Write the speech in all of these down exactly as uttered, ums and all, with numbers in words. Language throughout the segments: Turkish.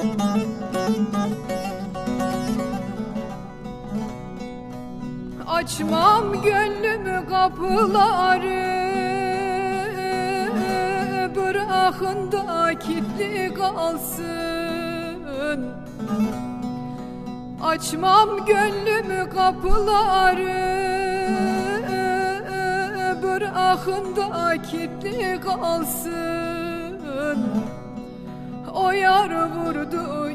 Açmam gönlümü kapıları, bırakın da kilitli kalsın. Açmam gönlümü kapıları, bırakın da kilitli kalsın. O yar vurdu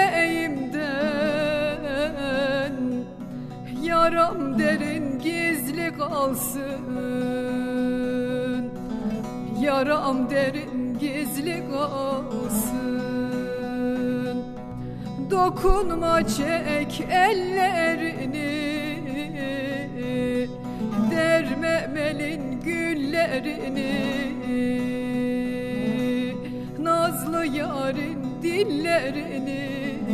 yüreğimden, yaram derin gizli kalsın. Yaram derin gizli kalsın. Dokunma çek ellerini, dermem elin güllerini. Nazlı yarın dillerini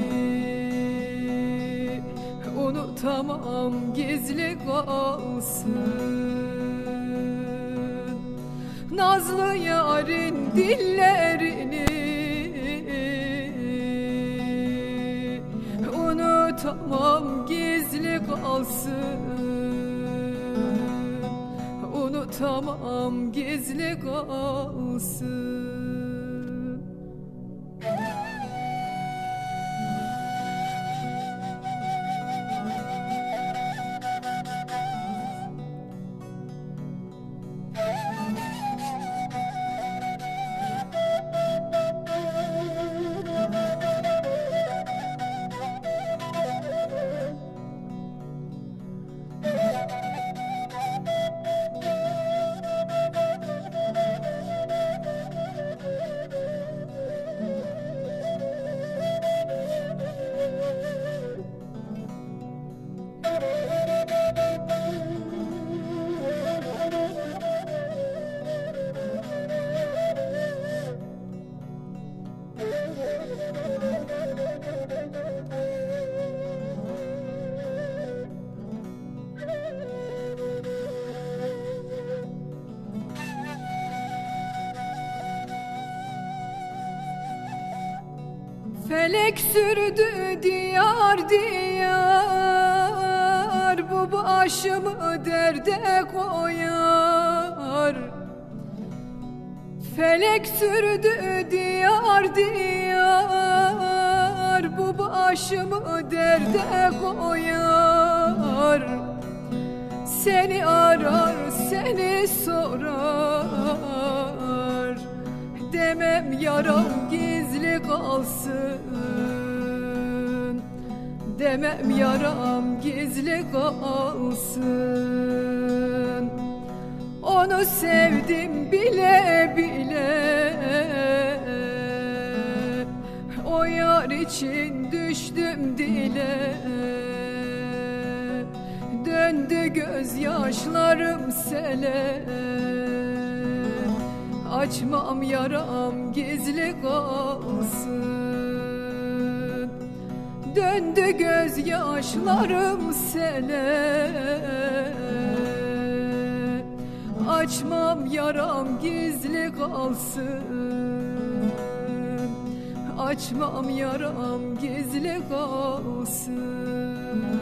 unutamam, gizli kalsın. Nazlı yarın dillerini unutamam, gizli kalsın. Unutamam, gizli kalsın. Felek sürdü diyar diyar, bu başımı derde koyar. Felek sürdü diyar diyar, bu başımı derde koyar. Seni arar, seni sorar, demem yaram gizli kalsın. Demem yaram gizli kalsın. Onu sevdim bile bile, o yar için düştüm dile. Döndü gözyaşlarım sele, açmam yaram gizli kalsın. Döndü gözyaşlarım sele, açmam yaram gizli kalsın. Açmam yaram gizli kalsın.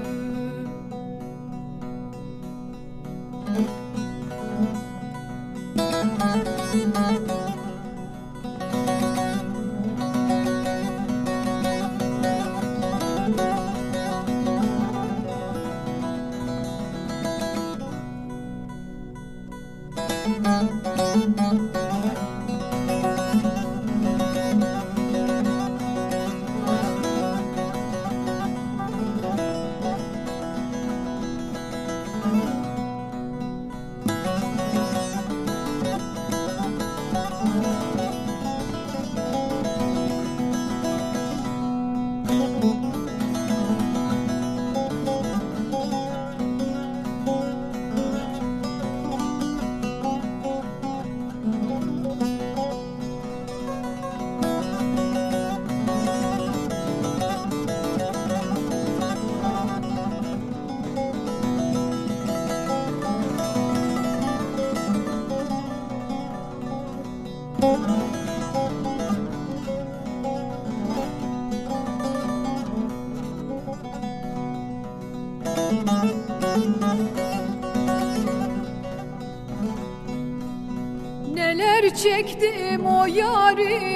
çektim o yar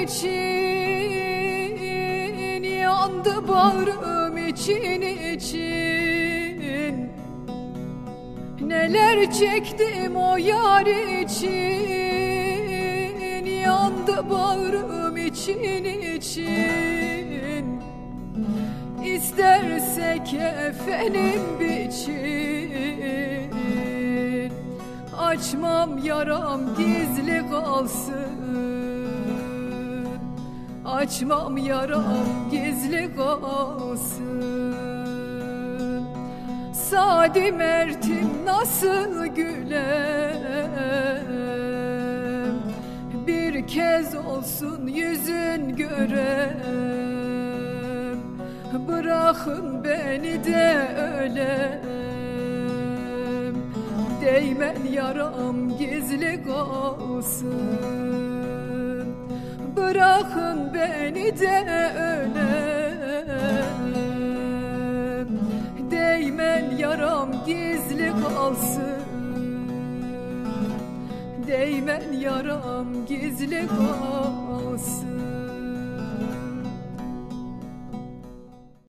için, yandı bağrım için için. Neler çektim o yar için, yandı bağrım için için. İsterse kefenim biçin, açmam yaram gizli kalsın. Açmam yaram gizli kalsın. Sadi mertim nasıl gülem, bir kez olsun yüzün görem. Bırakın beni de ölem, değmen yaram gizli kalsın. Bırakın beni de ölem, değmen yaram gizli kalsın. Değmen yaram gizli kalsın.